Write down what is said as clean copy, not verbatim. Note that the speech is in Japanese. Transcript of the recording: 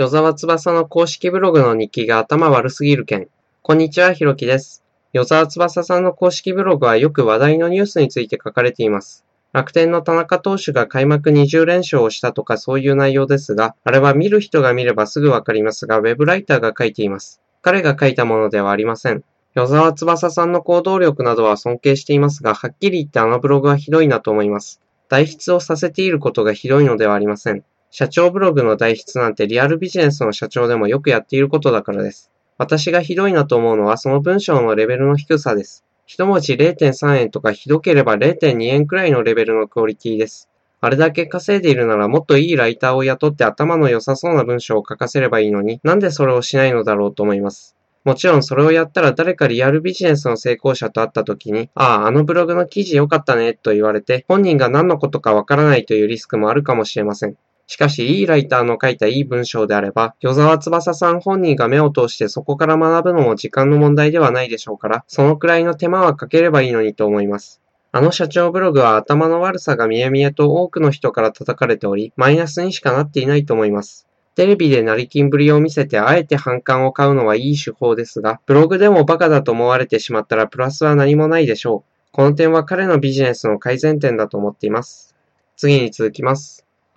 与沢翼の公式ブログの日記が頭悪すぎる件。こんにちは、ひろきです。与沢翼さんの公式ブログはよく話題のニュースについて書かれています。楽天の田中投手が開幕20連勝をしたとかそういう内容ですが、あれは見る人が見ればすぐわかりますが、ウェブライターが書いています。彼が書いたものではありません。与沢翼さんの行動力などは尊敬していますが、はっきり言ってあのブログはひどいなと思います。代筆をさせていることがひどいのではありません。社長ブログの代筆なんてリアルビジネスの社長でもよくやっていることだからです。私がひどいなと思うのはその文章のレベルの低さです。一文字 0.3 円とかひどければ 0.2 円くらいのレベルのクオリティです。あれだけ稼いでいるならもっといいライターを雇って頭の良さそうな文章を書かせればいいのに、なんでそれをしないのだろうと思います。もちろんそれをやったら誰かリアルビジネスの成功者と会った時に、あのブログの記事良かったねと言われて、本人が何のことかわからないというリスクもあるかもしれません。しかし、いいライターの書いたいい文章であれば、与沢翼さん本人が目を通してそこから学ぶのも時間の問題ではないでしょうから、そのくらいの手間はかければいいのにと思います。あの社長ブログは頭の悪さが見え見えと多くの人から叩かれており、マイナスにしかなっていないと思います。テレビで成金ぶりを見せてあえて反感を買うのはいい手法ですが、ブログでもバカだと思われてしまったらプラスは何もないでしょう。この点は彼のビジネスの改善点だと思っています。次に続きます。